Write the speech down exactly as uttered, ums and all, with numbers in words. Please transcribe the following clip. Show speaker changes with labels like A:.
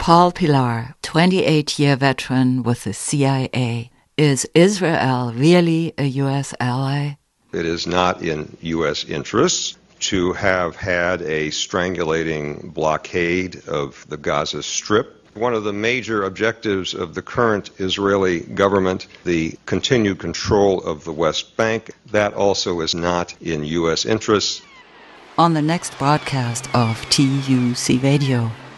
A: Paul Pillar, twenty-eight-year veteran with the C I A. Is Israel really a U S ally?
B: It is not in U S interests to have had a strangulating blockade of the Gaza Strip. One of the major objectives of the current Israeli government, the continued control of the West Bank, that also is not in U S interests.
A: On the next broadcast of T U C Radio.